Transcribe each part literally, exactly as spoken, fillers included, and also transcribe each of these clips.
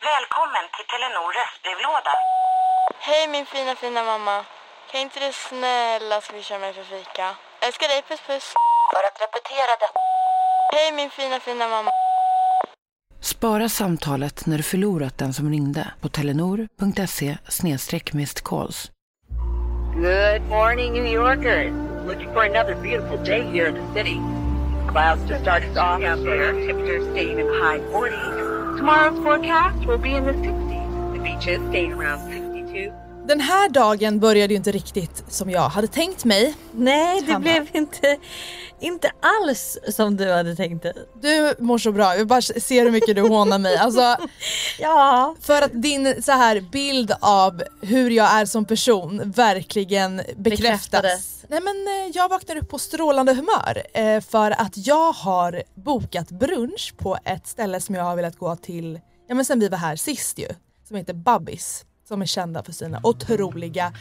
Välkommen till Telenor röstbrevlåda. Hej min fina fina mamma. Kan inte du snälla swisha mig för fika? Älskar dig, puss puss. För att repetera det. Hej min fina fina mamma. Spara samtalet när du förlorat den som ringde på telenor.se snedstreck missed calls. Good morning, New Yorkers. Looking for another beautiful day here in the city. Clouds just started off out there. Temperatures staying in the high forties. Tomorrow's forecast will be in the sixties. The beaches staying around sixty-two. Den här dagen började ju inte riktigt som jag hade tänkt mig. Nej, det Hanna. blev inte, inte alls som du hade tänkt dig. Du mår så bra, jag bara ser hur mycket du hånar mig. Alltså, ja. För att din så här bild av hur jag är som person verkligen bekräftas. Bekräftades. Nej, men jag vaknar upp på strålande humör eh, för att jag har bokat brunch på ett ställe som jag har velat gå till, ja men sen vi var här sist ju, som heter Bubbies, som är kända för sina otroliga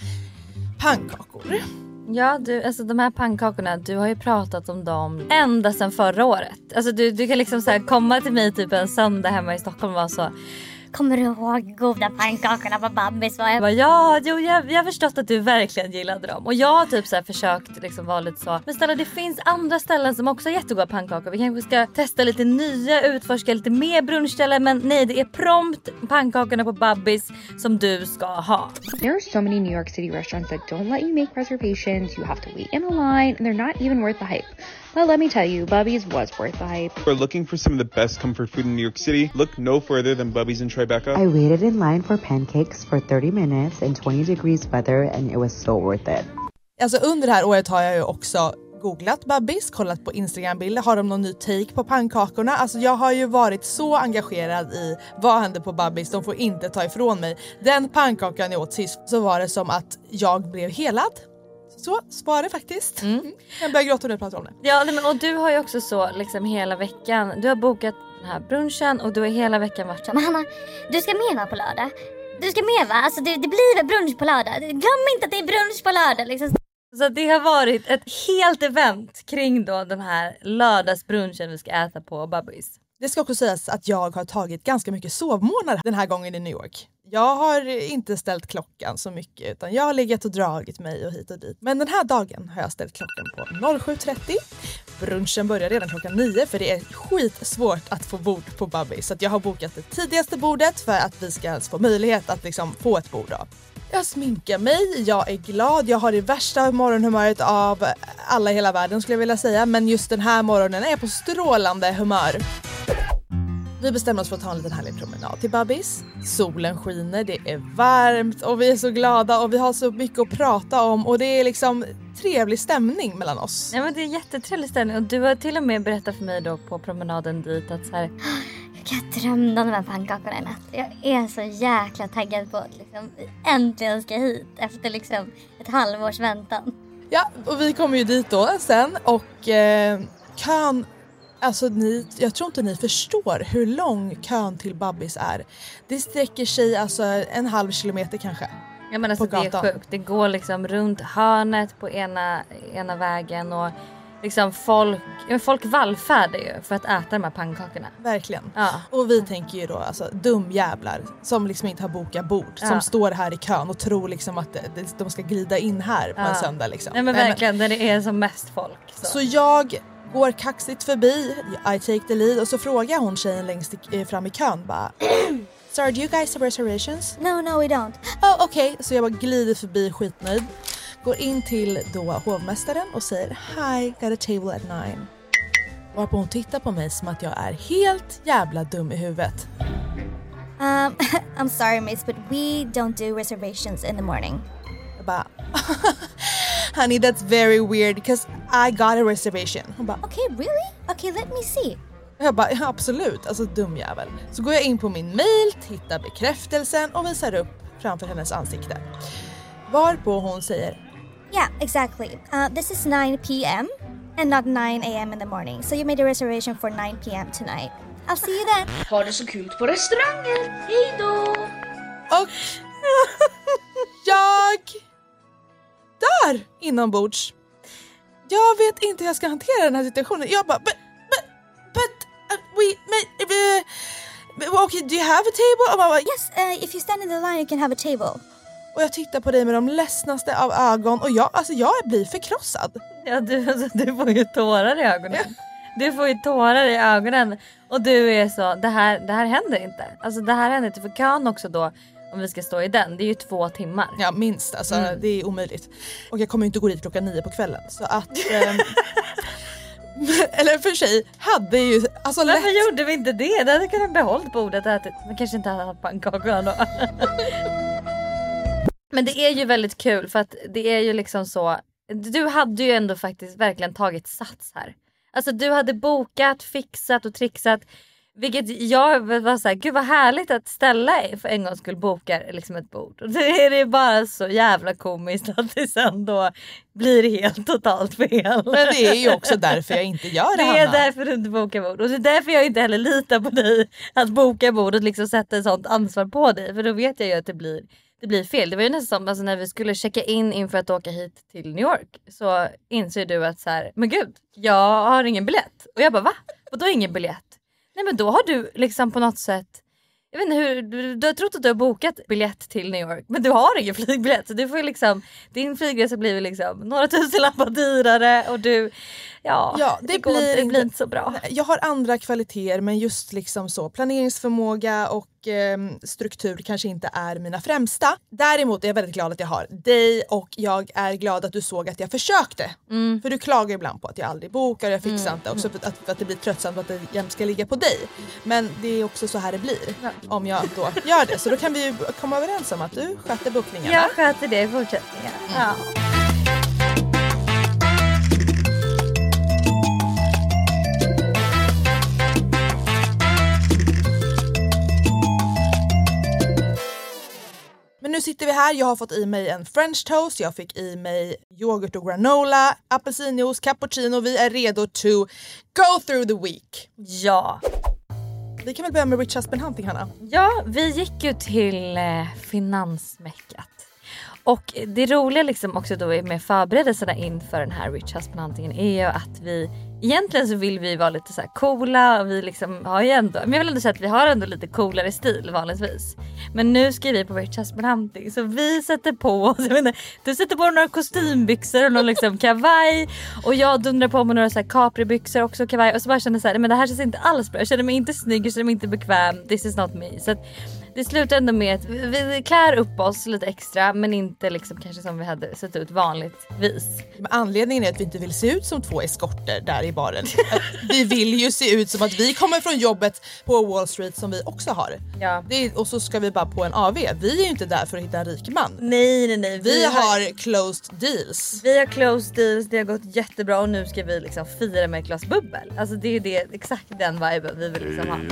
pannkakor. Ja, du, alltså de här pannkakorna, du har ju pratat om dem ända sedan förra året. Alltså du, du kan liksom så här komma till mig typ en söndag hemma i Stockholm och vara så: kommer du ihåg goda pannkakorna på Bubbies? Jag bara, ja, jo, jag, jag har förstått att du verkligen gillade dem. Och jag har typ så här försökt liksom vara lite så, men snälla, det finns andra ställen som också har jättegoda pannkakor. Vi kanske ska testa lite nya, utforska lite mer brunchställen. Men nej, det är prompt pannkakorna på Bubbies som du ska ha. There are so many New York City restaurants that don't let you make reservations. You have to wait in a line and they're not even worth the hype. Well, let me tell you, Bubbies was worth the hype. If we're looking for some of the best comfort food in New York City, look no further than Bubbies in Tribeca. I waited in line for pancakes for thirty minutes in twenty degrees weather and it was so worth it. Alltså under det här året har jag ju också googlat Bubbies, kollat på Instagram-bilder, har de någon ny take på pannkakorna? Alltså jag har ju varit så engagerad i vad händer på Bubbies, de får inte ta ifrån mig. Den pannkakan jag åt sist så var det som att jag blev helad. Så spara faktiskt. Mm. Jag börjar gråta när jag pratar om det. Ja, men, och du har ju också så liksom hela veckan, du har bokat den här brunchen och du har hela veckan varit så: men Hanna, du ska med va på lördag? Du ska med va? Alltså det, det blir väl brunch på lördag? Glöm inte att det är brunch på lördag liksom. Så det har varit ett helt event kring då den här lördagsbrunchen vi ska äta på Bubbies. Det ska också sägas att jag har tagit ganska mycket sovmånader den här gången i New York. Jag har inte ställt klockan så mycket utan jag har legat och dragit mig och hit och dit. Men den här dagen har jag ställt klockan på sju trettio. Brunchen börjar redan klockan nio för det är skitsvårt att få bord på Bubbies. Så att jag har bokat det tidigaste bordet för att vi ska få möjlighet att liksom få ett bord då. Jag sminkar mig, jag är glad, jag har det värsta morgonhumöret av alla i hela världen skulle jag vilja säga. Men just den här morgonen är jag på strålande humör. Vi bestämmer oss för att ta en liten härlig promenad till Bubbies. Solen skiner, det är varmt och vi är så glada och vi har så mycket att prata om. Och det är liksom trevlig stämning mellan oss. Ja, men det är jättetrevlig stämning och du har till och med berättat för mig då på promenaden dit att så här: jag drömde om de här pannkakorna i natt. Jag är så jäkla taggad på att liksom äntligen ska hit efter liksom ett halvårs väntan. Ja, och vi kommer ju dit då sen och eh, kön, alltså ni, jag tror inte ni förstår hur lång kön till Bubbies är. Det sträcker sig alltså en halv kilometer kanske. Ja, men alltså det är sjukt. Det går liksom runt hörnet på ena, ena vägen och liksom folk, folk vallfärdar ju för att äta de här pannkakorna. Verkligen. Ja. Och vi tänker ju då alltså dumjävlar som liksom inte har bokat bord. Ja. Som står här i kön och tror liksom att de ska glida in här på ja. en söndag liksom. Nej men verkligen, Nej, men... där det är som mest folk. Så, så jag går kaxigt förbi, I take the lead och så frågar hon tjejen längst fram i kön bara: Sorry, do you guys have reservations? No, no we don't. Oh, okej. Okay. Så jag bara glider förbi skitnöjd. Går in till då hovmästaren och säger: Hi, got a table at nine. Varpå hon tittar på mig som att jag är helt jävla dum i huvudet. Um, I'm sorry miss, but we don't do reservations in the morning. Jag bara, honey, that's very weird because I got a reservation. Hon bara, okay, really? Okay, let me see. Jag bara, ja, absolut, alltså dum jävel. Så går jag in på min mail, tittar bekräftelsen och visar upp framför hennes ansikte. Varpå hon säger: Yeah, exactly. Uh, this is nine p.m. and not nine a.m. in the morning. So you made a reservation for nine p.m. tonight. I'll see you then. Ha det så kul på restaurangen. Hej då! Och jag där inombords. Jag vet inte hur jag ska hantera den här situationen. Jag bara, but, but, but uh, we, may, uh, Okay, do you have a table? Och man bara, yes, uh, if you stand in the line you can have a table. Och jag tittar på dig med de ledsnaste av ögon och jag, alltså jag blir förkrossad. Ja, du, alltså, du får ju tårar i ögonen. Ja. Du får ju tårar i ögonen och du är så, det här, det här händer inte. Alltså det här händer inte för kön också då, om vi ska stå i den, det är ju två timmar. Ja, minst, alltså mm. det är omöjligt. Och jag kommer ju inte gå dit klockan nio på kvällen. Så att... ähm, eller för sig hade ju... Alltså, varför lätt... gjorde vi inte det? Det hade kunnat behållit bordet och ätit. Man kanske inte hade haft pannkakor då. Men det är ju väldigt kul för att det är ju liksom så... Du hade ju ändå faktiskt verkligen tagit sats här. Alltså du hade bokat, fixat och trixat. Vilket jag var såhär, gud vad härligt att ställa för en gång skulle boka liksom ett bord. Och det är det bara så jävla komiskt att det sen då blir helt totalt fel. Men det är ju också därför jag inte gör det, Det är Hanna. därför du inte bokar bord. Och det är därför jag inte heller litar på dig att boka bord och liksom sätta ett sånt ansvar på dig. För då vet jag ju att det blir, det blir fel. Det var ju nästan som alltså, när vi skulle checka in inför att åka hit till New York. Så inser du att så här, men gud, jag har ingen biljett. Och jag bara, va? Och då ingen biljett? Nej, men då har du liksom på något sätt, jag vet inte hur, du, du har trott att du har bokat biljett till New York, men du har ingen flygbiljett. Så du får ju liksom, din flygresa blir liksom några tusen lappar dyrare och du, ja, ja det, det, blir, går, det blir inte så bra. Jag har andra kvaliteter, men just liksom så planeringsförmåga och eh, struktur kanske inte är mina främsta. Däremot är jag väldigt glad att jag har dig och jag är glad att du såg att jag försökte. Mm. För du klagar ibland på att jag aldrig bokar, jag fixar mm. inte. Också för att, för att det blir tröttsamt att det jämt ska ligga på dig. Men det är också så här det blir ja. Om jag då gör det. Så då kan vi ju komma överens om att du sköter bokningarna. Jag sköter det i fortsättningen. Mm. Ja. Men nu sitter vi här, jag har fått i mig en French toast, jag fick i mig yoghurt och granola, apelsinjuice, cappuccino, vi är redo to go through the week. Ja. Vi kan väl börja med Rich Husband Hunting, Hanna? Ja, vi gick ju till eh, finansmäckat. Och det roliga liksom också då med förberedelserna inför den här Rich Husband Huntingen är ju att vi egentligen så vill vi vara lite så här coola och vi liksom har ju ändå, men jag vill ändå säga att vi har ändå lite coolare stil vanligtvis. Men nu ska vi på Rich Husband Hunting så vi sätter på oss, jag vet inte, du sätter på några kostymbyxor och någon liksom kavaj och jag dundrar på med några så här capribyxor också kavaj och så bara känner så här, men det här känns inte alls bra. Jag känner mig inte snygg, jag känner mig inte bekväm. This is not me. Så att det slutar ändå med att vi klär upp oss lite extra men inte liksom kanske som vi hade sett ut vanligtvis. Men anledningen är att vi inte vill se ut som två eskorter där i baren. Vi vill ju se ut som att vi kommer från jobbet på Wall Street som vi också har. Ja. Det är, och så ska vi bara på en A V. Vi är ju inte där för att hitta en rik man. Nej, nej, nej. Vi, vi har, har closed deals. Vi har closed deals, det har gått jättebra och nu ska vi liksom fira med ett glas bubbel. Alltså det är det, exakt den viben vi vill liksom ha.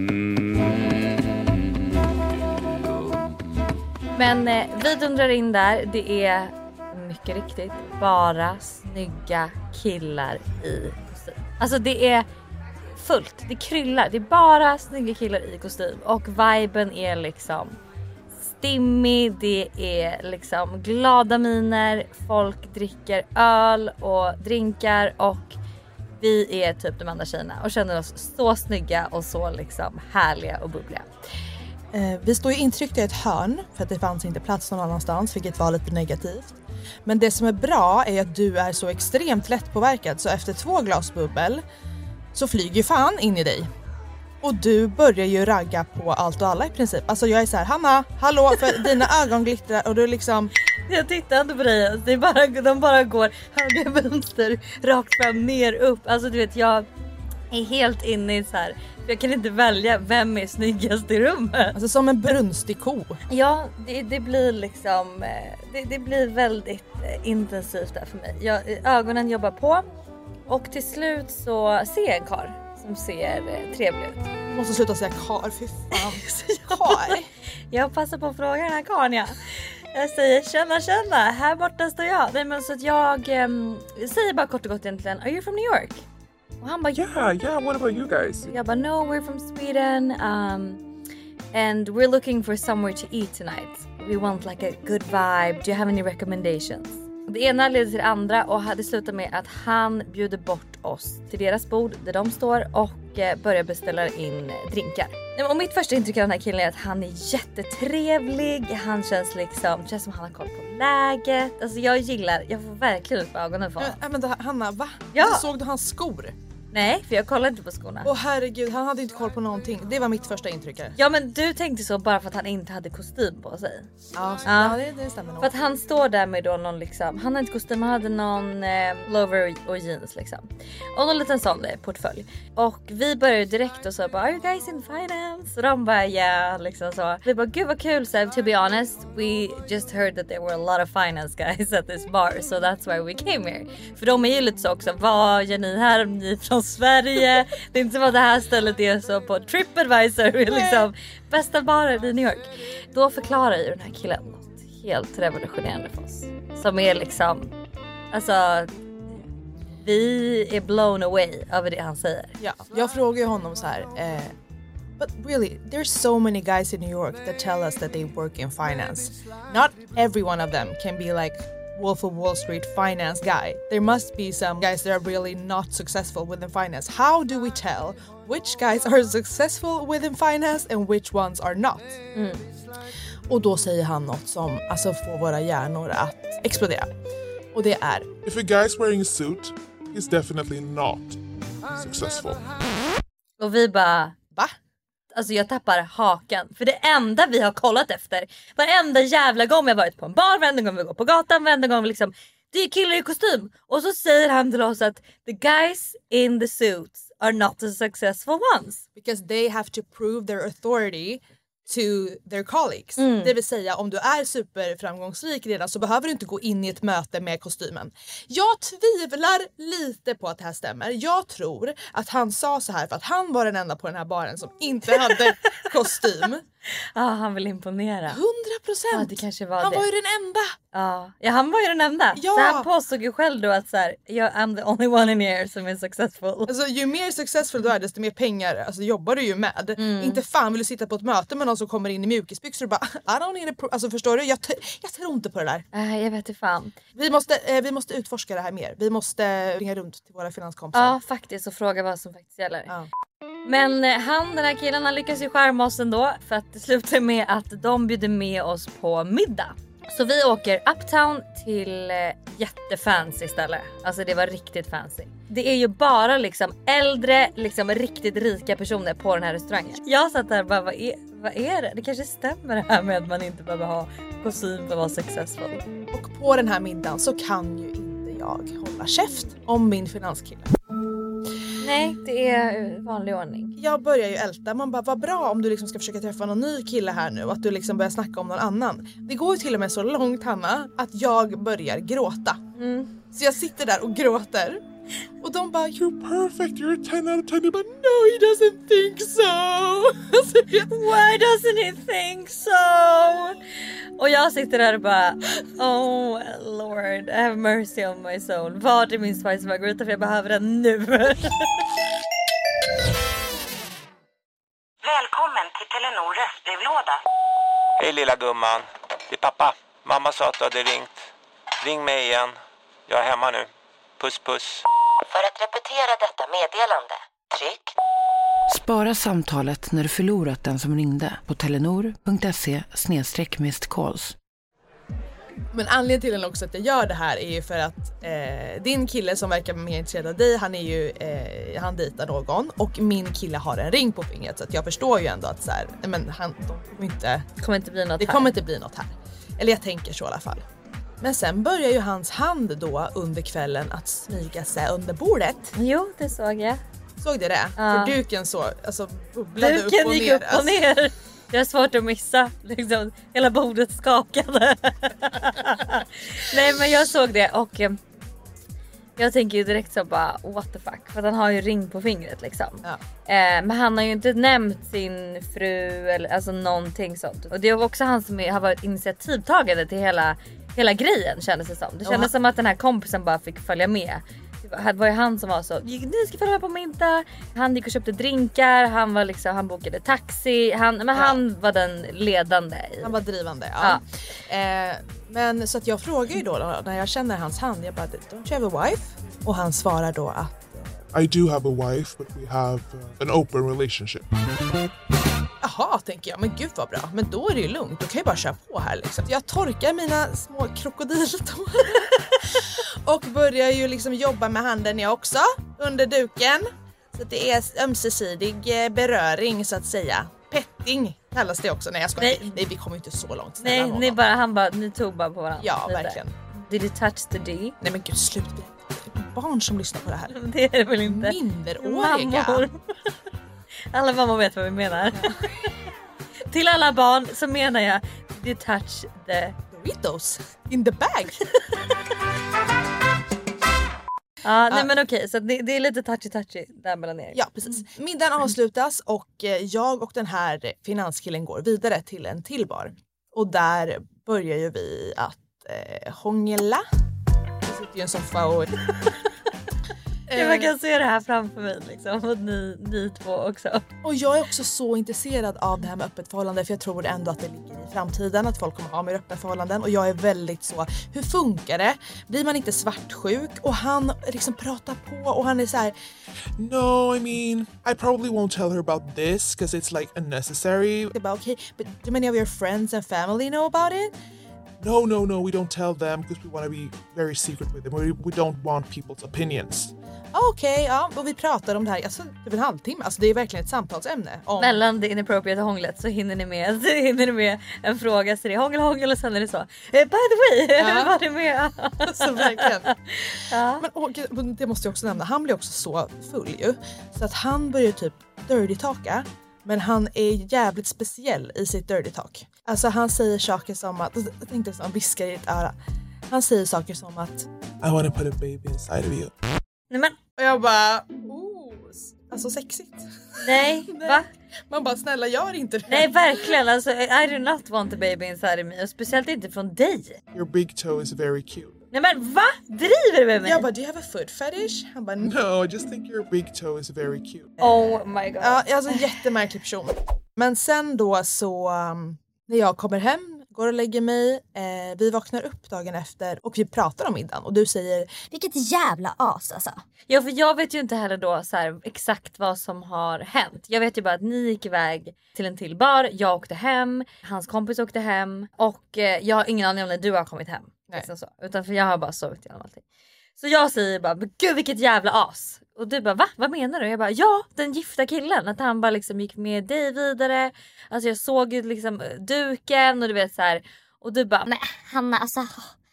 Men eh, vi dundrar in där. Det är mycket riktigt bara snygga killar i kostym. Alltså det är fullt, det kryllar. Det är bara snygga killar i kostym. Och viben är liksom stimmig. Det är liksom glada miner. Folk dricker öl och drinkar. Och vi är typ de andra tjejerna. Och känner oss så snygga och så liksom härliga och bubbliga. Eh, vi står ju intryckta i ett hörn för att det fanns inte plats någon annanstans, vilket var lite negativt. Men det som är bra är att du är så extremt lättpåverkad så efter två glas bubbel så flyger fan in i dig. Och du börjar ju ragga på allt och alla i princip. Alltså jag är så här, Hanna, hallå, för dina ögon glittrar och du liksom... Jag tittar inte på dig, alltså. Det är bara, de bara går höger, vänster, rakt fram, ner, upp. Alltså du vet, jag är helt inne i så här... Jag kan inte välja vem är snyggast i rummet. Alltså som en brunstig ko. Ja, det, det blir liksom... Det, det blir väldigt intensivt där för mig. Jag, ögonen jobbar på. Och till slut så ser jag en karl som ser trevlig ut. Jag måste sluta säga kar, fy fan. Kar. Jag passar på att fråga den här karln, ja. Jag säger, tjena, tjena, här borta står jag. Nej, men så att jag um, säger bara kort och gott egentligen, are you from New York? Och han bara, yeah, yeah, what about you guys? Jag bara, no, we're from Sweden. Um, and we're looking for somewhere to eat tonight. We want like a good vibe. Do you have any recommendations? Det ena leder till det andra och det slutar med att han bjuder bort oss till deras bord där de står och börjar beställa in drinkar. Och mitt första intryck av den här killen är att han är jättetrevlig. Han känns liksom, känns som han har koll på läget. Alltså jag gillar, jag får verkligen upp ögonen för honom. Men, men då, Hanna, va? Ja. Du såg du hans skor? Nej, för jag kollade inte på skorna. Åh herregud, han hade inte koll på någonting. Det var mitt första intryck. Ja, men du tänkte så bara för att han inte hade kostym på sig. Ja, så, ja. ja det, det stämmer nog. För att han står där med då någon liksom, han hade inte kostym, han hade någon eh, lover och jeans liksom. Och någon liten sån där, portfölj. Och vi började direkt och så bara, are you guys in finance? Och de bara, yeah, liksom så. Vi bara, gud vad kul. Så to be honest, we just heard that there were a lot of finance guys at this bar. So that's why we came here. För de är ju lite så också, vad gör ni här om ni är från Sverige? Det är inte som att det här stället är så på TripAdvisor liksom, bästa baren i New York. Då förklarar ju den här killen något helt revolutionerande för oss. Som är liksom, alltså, vi är blown away över det han säger. Ja, jag frågar ju honom så här, eh, but really, there's so many guys in New York that tell us that they work in finance. Not every one of them can be like Wolf of Wall Street finance guy. There must be some guys that are really not successful within finance. How do we tell which guys are successful within finance and which ones are not? Mm. Och då säger han något som alltså får våra hjärnor att explodera. Och det är: if a guy's wearing a suit, he's definitely not successful. Och vi bara, va? Alltså jag tappar hakan. För det enda vi har kollat efter, varenda jävla gång vi har varit på en bar, varenda gång vi går på gatan, varenda gång vi liksom, det är killar i kostym. Och så säger han till oss att the guys in the suits are not the successful ones. Because they have to prove their authority to their colleagues. Mm. Det vill säga, om du är superframgångsrik redan så behöver du inte gå in i ett möte med kostymen. Jag tvivlar lite på att det här stämmer. Jag tror att han sa så här för att han var den enda på den här baren som inte hade kostym. Ja, ah, han vill imponera. hundra procent! Ja, det kanske var han det. var ju den enda. Ja, ja, han var ju den enda. Ja. Så han påstod ju själv då att så här, I'm the only one in here som är successful. Alltså ju mer successful du är, desto mer pengar alltså, jobbar du ju med. Mm. Inte fan vill du sitta på ett möte med någon som kommer in i mjukisbyxor och bara I don't need a pro-. Alltså förstår du? Jag, t- jag tror inte på det där. Äh, jag vet inte fan. Vi måste, eh, vi måste utforska det här mer. Vi måste ringa runt till våra finanskompisar. Ja, faktiskt, och fråga vad som faktiskt gäller. Ja. Men han, den här killen, han lyckas ju skärma oss ändå. För att det slutar med att de bjuder med oss på middag. Så vi åker uptown till jättefancy ställe. Alltså det var riktigt fancy. Det är ju bara liksom äldre, liksom riktigt rika personer på den här restaurangen. Jag satt där och bara, vad är, vad är det? Det kanske stämmer det här med att man inte behöver ha kostym för att vara successful. Och på den här middagen så kan ju inte jag hålla käft om min finanskille. Nej, det är vanlig ordning. Jag börjar ju älta. Man bara, vad bra om du liksom ska försöka träffa någon ny kille här nu. Att du liksom börjar snacka om någon annan. Det går ju till och med så långt, Hanna, att jag börjar gråta. Mm. Så jag sitter där och gråter. Och de bara, you're perfect, you're a ten out of ten. Jag bara, no he doesn't think so. Why doesn't he think so? Och jag sitter där och bara, oh Lord, have mercy on my soul. Vad är min Spice Margarita, för jag behöver den nu. Välkommen till Telenor röstbrevlåda. Hej lilla gumman, det är pappa. Mamma sa att du hade ringt. Ring mig igen, jag är hemma nu. Puss puss. För att repetera detta meddelande, tryck. Spara samtalet när du förlorat den som ringde på telenor.se snedstreck missed calls. Men anledningen till också att jag gör det här är ju för att eh, din kille som verkar mer intresserad av dig, han är ju eh, han dejtar någon och min kille har en ring på fingret, så att jag förstår ju ändå att så här, men han de kommer inte det kommer inte bli något det här. kommer inte bli något här. Eller jag tänker så i alla fall. Men sen börjar ju hans hand då under kvällen att smyga sig under bordet. Jo, det såg jag. Såg det det? Ja. För duken så alltså bubblade upp Duken och gick ner. upp och ner. Det är svårt att missa. Liksom, hela bordet skakade. Nej, men jag såg det och eh, jag tänker ju direkt så bara, what the fuck. För att han har ju ring på fingret liksom. Ja. Eh, men han har ju inte nämnt sin fru eller alltså någonting sånt. Och det är också han som är, har varit initiativtagare till hela, hela grejen, kändes det som. Det kändes han... som att den här kompisen bara fick följa med. var ju han som var så, ni ska följa med på middag. Han gick och köpte drinkar, han var liksom, han bokade taxi, han, men ja. han var den ledande i. Han var drivande, ja, ja. Eh, men så att jag frågar ju då, då när jag känner hans hand, jag bara, don't you have a wife? Och han svarar då att I do have a wife, but we have uh, an open relationship. Jaha, tänker jag, men gud vad bra. Men då är det ju lugnt, då kan jag bara köra på här liksom. Jag torkar mina små krokodiltår och börjar ju liksom jobba med handen jag också under duken. Så det är ömsesidig beröring så att säga. Petting kallas det också. Nej, jag ska nej. nej, vi kommer inte så långt. Nej, ni bara, han bara, ni tog bara på varandra. Ja, verkligen. Did you touch the D? Nej men gud, slut. Barn som lyssnar på det här. Det är det väl inte. Minderåriga. Mammor. Alla mammor vet vad vi menar. Till alla barn så menar jag did you touch the Doritos in the bag. Ja, nej men okej, så det, det är lite touchy-touchy där mellan er. Ja, precis. Middagen avslutas och jag och den här finanskillen går vidare till en till bar. Och där börjar ju vi att eh, hångla. Det sitter ju en soffa och... Ja, man kan se det här framför mig liksom, och ni, ni två också. Och jag är också så intresserad av det här med öppet förhållande, för jag tror ändå att det ligger i framtiden att folk kommer ha med öppet förhållanden. Och jag är väldigt så, hur funkar det? Blir man inte svartsjuk? Och han liksom pratar på och han är så här: No, I mean, I probably won't tell her about this because it's like unnecessary. About, okay, but do many of your friends and family know about it? No, no, no, we don't tell them because we want to be very secret with them. We, we don't want people's opinions. Okej, okay, ja, och vi pratar om det här alltså typ en halvtimme. Alltså det är verkligen ett samtalsämne. Om... Mellan det inappropriate hånglet så hinner ni med, så hinner ni med en fråga, så det är hångel, hångel och sen är det så. Eh, by the way, ja. Var det med? Så verkligen. Ja. Men och, det måste jag också nämna, han blir också så full ju. Så att han börjar typ dirty talka. Men han är jävligt speciell i sitt dirty talk. Alltså han säger saker som att, jag tänkte som viskar i ett öra. Han säger saker som att I want to put a baby inside of you. Nej men. Och jag bara, oh, alltså sexigt. Nej, Nej, va? Man bara, snälla gör inte det. Nej, verkligen, alltså I do not want a baby inside of me. Och speciellt inte från dig. Your big toe is very cute. Nej men va? Driver du med mig? Jag bara, do you have a foot fetish? Han bara, no, I just think your big toe is very cute. Oh my god. Ja, alltså en jättemärklig person. Men sen då så, um, när jag kommer hem, går och lägger mig, eh, vi vaknar upp dagen efter och vi pratar om middagen och du säger, vilket jävla as alltså. Ja, för jag vet ju inte heller då så här, exakt vad som har hänt. Jag vet ju bara att ni gick iväg till en till bar, jag åkte hem, hans kompis åkte hem och eh, jag har ingen aning om när du har kommit hem. Liksom så. Utan för jag har bara sovit igenom allting. Så jag säger bara, men gud vilket jävla as. Och du bara, va? Vad menar du? Jag bara, ja, den gifta killen. Att han bara liksom gick med dig vidare. Alltså jag såg ju liksom duken och du vet så här. Och du bara, men Hanna, alltså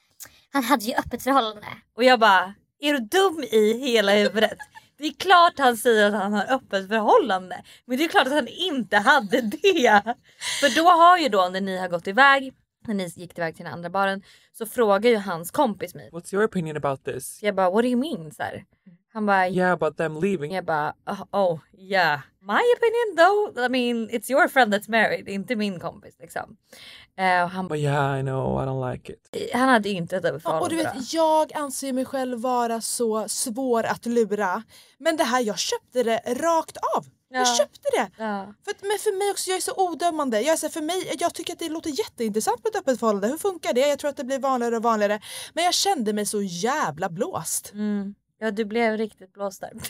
han hade ju öppet förhållande. Och jag bara, är du dum i hela huvudet? Det är klart han säger att han har öppet förhållande. Men det är klart att han inte hade det. För då har ju då när ni har gått iväg, när ni gick iväg till den andra baren, så frågar ju hans kompis mig. What's your opinion about this? Jag bara, what do you mean? Så här. Han bara, yeah, about them leaving. Jag bara, oh, oh yeah. My opinion though, I mean, it's your friend that's married, inte min kompis liksom. Uh, och han bara, yeah, I know, I don't like it. Han hade inte ett överförhållande. Och du vet, jag anser mig själv vara så svår att lura. Men det här, jag köpte det rakt av. Ja. Jag köpte det. Ja. För, men för mig också, jag är så odömande. Jag, är så, för mig, jag tycker att det låter jätteintressant med ett öppet förhållande. Hur funkar det? Jag tror att det blir vanligare och vanligare. Men jag kände mig så jävla blåst. Mm. Ja, du blev riktigt blåst där.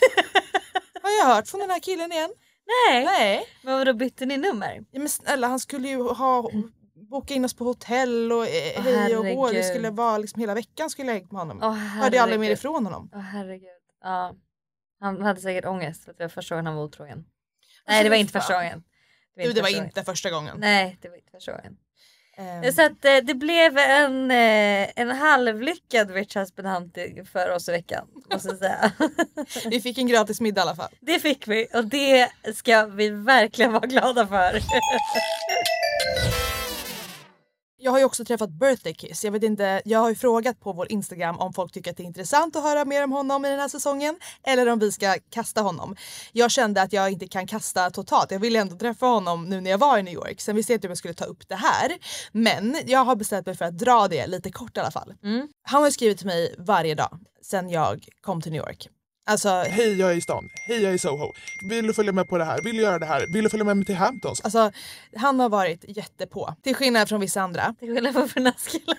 Har jag hört från den här killen igen? Nej. Nej. Men då bytte ni nummer? Ja, men snälla, han skulle ju ha boka in oss på hotell och eh, hej och hå. Det skulle vara liksom hela veckan skulle jag lägga med honom. Oh, hörde jag aldrig mer ifrån honom. Åh oh, herregud. Ja. Han hade säkert ångest för att det var första gången han var otrogen. Nej, det var inte första gången. Det var, inte, du, det var inte första gången. Nej, det var inte första gången. Um. Så att eh, det blev en, eh, en halvlyckad Rich Husband Hunting för oss i veckan, måste jag säga. Vi fick en gratis middag i alla fall. Det fick vi, och det ska vi verkligen vara glada för. Jag har ju också träffat Birthday Kiss. Jag vet inte, jag har ju frågat på vår Instagram om folk tycker att det är intressant att höra mer om honom i den här säsongen. Eller om vi ska kasta honom. Jag kände att jag inte kan kasta totalt. Jag ville ändå träffa honom nu när jag var i New York. Sen visste jag inte om jag skulle ta upp det här. Men jag har bestämt mig för att dra det lite kort i alla fall. Mm. Han har skrivit till mig varje dag sen jag kom till New York. Alltså, hej, jag är i stan. Hej, jag är i Soho. Vill du följa med på det här? Vill du göra det här? Vill du följa med mig till Hamptons? Alltså, han har varit jättepå. Till skillnad från vissa andra. Till skillnad från Fernasskillen.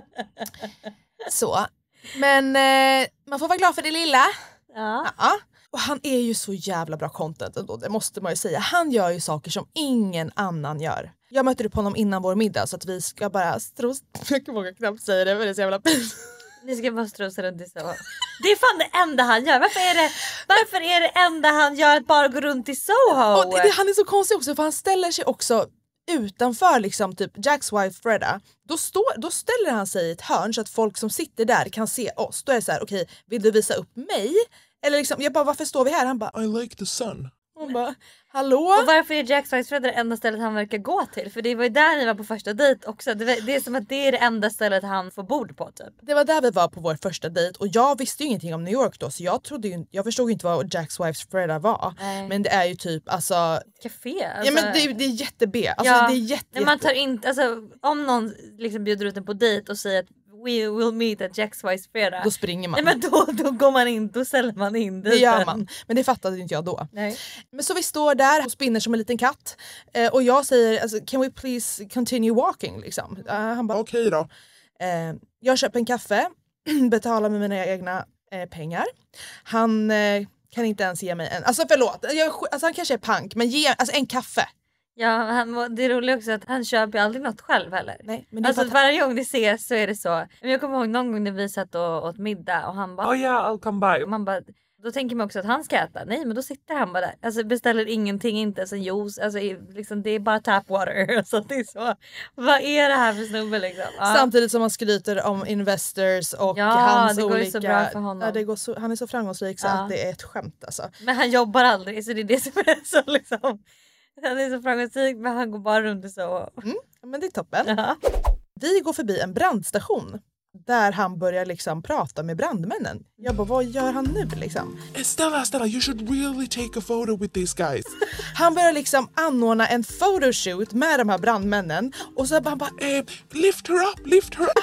Så. Men eh, man får vara glad för det lilla. Ja. Ja. Och han är ju så jävla bra content ändå, det måste man ju säga. Han gör ju saker som ingen annan gör. Jag mötte upp honom innan vår middag så att vi ska bara stros... Jag vågar knappt säga det, men det är så jävla pinsamt. Ni ska bara strosa runt i Soho. Det är fan det enda han gör. Varför är det, varför är det enda han gör att bara gå runt i Soho? Och det, han är så konstig också för han ställer sig också utanför liksom typ Jacks wife Freda. Då, står, då ställer han sig i ett hörn så att folk som sitter där kan se oss. Då är det så här, okej, okay, vill du visa upp mig? Eller liksom, jag bara, varför står vi här? Han bara, I like the sun. Hon bara, hallå? Och varför är Jacks wife Freda det enda stället han verkar gå till? För det var ju där ni var på första dejt också. Det, det är som att det är det enda stället han får bord på typ. Det var där vi var på vår första dejt och jag visste ju ingenting om New York då så jag trodde ju, jag förstod ju inte vad Jacks wife Freda var. Nej. Men det är ju typ alltså café. Alltså... Ja men det, det är jätte-B. Alltså ja, det är jätte, jätte... Man tar inte, alltså om någon liksom bjuder ut en på dejt och säger att we will meet at Jacks wife Freda. Då springer man. Nej men då, då går man in, då ställer man in dit. Det gör man. Men det fattade inte jag då. Nej. Men så vi står där och spinner som en liten katt. Eh, och jag säger, alltså, can we please continue walking liksom. Uh, han bara, okej då. Eh, jag köper en kaffe, betalar med mina egna eh, pengar. Han eh, kan inte ens ge mig en, alltså förlåt, jag, alltså, han kanske är pank, men ge alltså, en kaffe. Ja, han, det är roligt också att han köper aldrig något själv heller. Nej, men det alltså att varje gång det ses så är det så. Men jag kommer ihåg någon gång när vi satt och åt middag och han bara, oh yeah, I'll come by. Man bara, då tänker man också att han ska äta. Nej, men då sitter han bara där. Alltså beställer ingenting, inte ens en juice. Alltså liksom, det är bara tap water. Så det är så. Vad är det här för snubbe liksom? Ja. Samtidigt som han skryter om investors och ja, hans det går olika... ju så bra för honom. Ja, det går så, han är så framgångsrik så ja. att det är ett skämt alltså. Men han jobbar aldrig så det är det som är så liksom... Han är så framgångsrik men han går bara runt så. Mm, men det är toppen. Ja. Vi går förbi en brandstation där han börjar liksom prata med brandmännen. Jag bara, vad gör han nu liksom? Stella, Stella, you should really take a photo with these guys. Han börjar liksom anordna en photoshoot med de här brandmännen. Och så han bara, eh, lift her up, lift her up.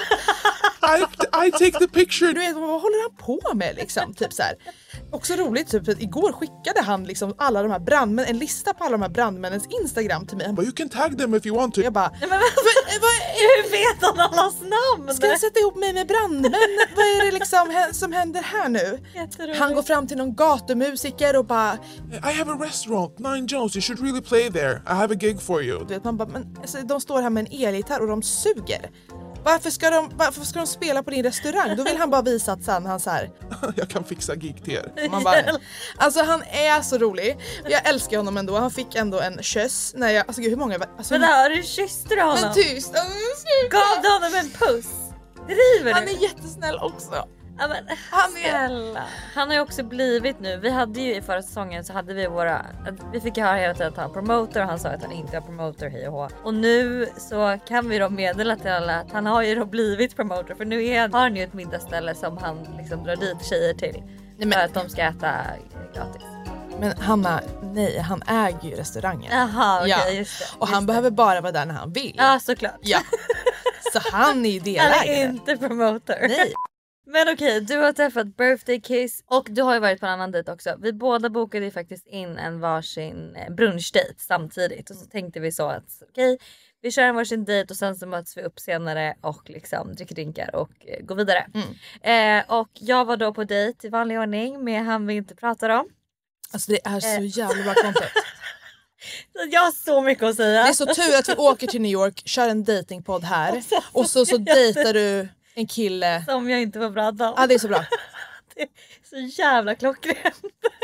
I, I take the picture. Du vet, vad håller han på med liksom? Typ så här. Också roligt, typ att igår skickade han liksom alla de här brandmän, en lista på alla de här brandmännens Instagram till mig. Han bara, you can tag them if you want to. Jag bara, men, vad, vad, hur vet han allas namn? Ska jag sätta ihop mig med brandmän? Vad är det liksom som händer här nu? Han går fram till någon gatumusiker och bara, I have a restaurant, Nine Jones, you should really play there. I have a gig for you. Du vet, man bara, men alltså, de står här med en elgitarr och de suger. Varför ska, de, varför ska de spela på din restaurang? Då vill han bara visa att sen han så här. Jag kan fixa gig till er. Man bara, alltså han är så rolig. Jag älskar honom ändå. Han fick ändå en kyss när jag, alltså gud hur många alltså, men där, du kysste du honom? Men tyst. Gav du honom en puss? Driver han du? är jättesnäll också. Ja, men, han, är... han har ju också blivit nu. Vi hade ju i förra säsongen så hade vi våra, vi fick ju höra hela tiden att han är promoter och han sa att han inte är promoter, hej och hå. Och nu så kan vi då meddela till alla att han har ju då blivit promoter, för nu är han, har han ju ett middagsställe som han liksom drar dit tjejer till. Nej, men... för att de ska äta gratis. Men Hanna, nej, han äger ju restaurangen. Jaha, okej, okay, ja. just det. Och han just behöver bara vara där när han vill. Ja, såklart. Ja. Så han är ju delägare. Han är inte promoter. Nej. Men okej, du har träffat Birthday Kiss och du har ju varit på en annan dejt också. Vi båda bokade ju faktiskt in en varsin brunchdejt samtidigt. Och så tänkte vi så att okej, vi kör en varsin dejt och sen så möts vi upp senare och liksom dricker drinkar och eh, går vidare. Mm. Eh, och jag var då på dejt i vanlig ordning med han vi inte pratar om. Alltså det är så eh. jävla bra content. Jag har så mycket att säga. Det är så tur att vi åker till New York, kör en datingpodd här och så, och så, så dejtar du en kille som jag inte var prata om. Ja, det är så bra. Det är så jävla klockrent.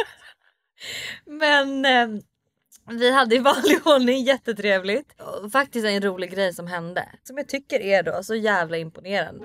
Men eh, vi hade i vanlig ordning jättetrevligt. Och faktiskt en rolig grej som hände, som jag tycker är då så jävla imponerande.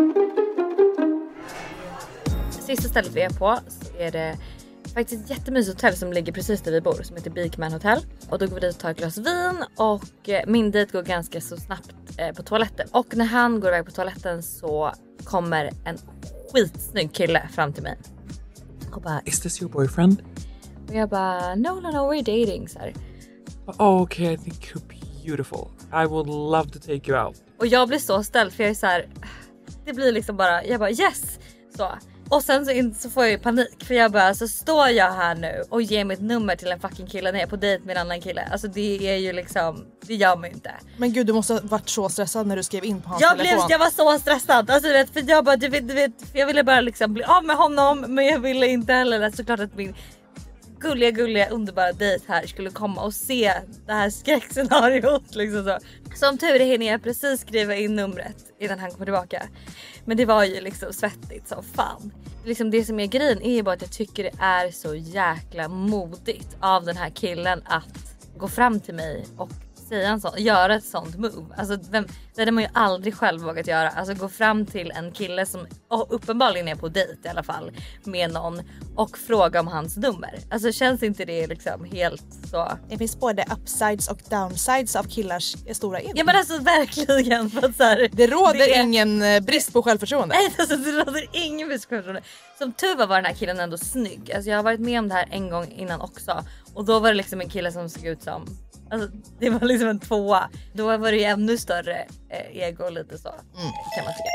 Sista stället vi är på så är det faktiskt ett jättemysigt hotell som ligger precis där vi bor, som heter Beekman Hotel. Och då går vi dit och tar ett glas vin och min dejt går ganska så snabbt eh, på toaletten. Och när han går iväg på toaletten så kommer en skitsnygg kille fram till mig. Och bara, is this your boyfriend? Och jag bara, no, no, no, we're dating. Så här. Oh, okay, I think you're beautiful. I would love to take you out. Och jag blir så ställd för jag är så här, det blir liksom bara, jag bara yes. Så. Och sen så, in, så får jag ju panik för jag bara, så står jag här nu och ger mitt nummer till en fucking kille när jag är på dejt med en annan kille. Alltså det är ju liksom, det gör man ju inte. Men gud, du måste ha varit så stressad när du skrev in på hans jag telefon. Blev, jag var så stressad, alltså du vet, för jag bara, du vet, du vet, för jag ville bara liksom bli av med honom. Men jag ville inte heller, såklart att min gulliga, gulliga, underbara dejt här skulle komma och se det här skräckscenariot liksom så. Som tur är hinner jag precis skriva in numret innan han kommer tillbaka. Men det var ju liksom svettigt som fan. Liksom det som är grejen är ju bara att jag tycker det är så jäkla modigt av den här killen att gå fram till mig och säga en sån, göra ett sånt move. Alltså vem, det hade man ju aldrig själv vågat göra. Alltså gå fram till en kille som uppenbarligen är på dejt i alla fall med någon och fråga om hans nummer. Alltså känns inte det liksom helt så? Det finns både upsides och downsides av killars stora ego. Ja men alltså verkligen. För att så här, det råder det är... ingen brist på självförtroende. Nej alltså det råder ingen brist på självförtroende. Som tur var den här killen ändå snygg. Alltså jag har varit med om det här en gång innan också. Och då var det liksom en kille som såg ut som, alltså, det var liksom en tvåa. Då var det ju ännu större eh, ego lite så. Mm. Kan man tycka.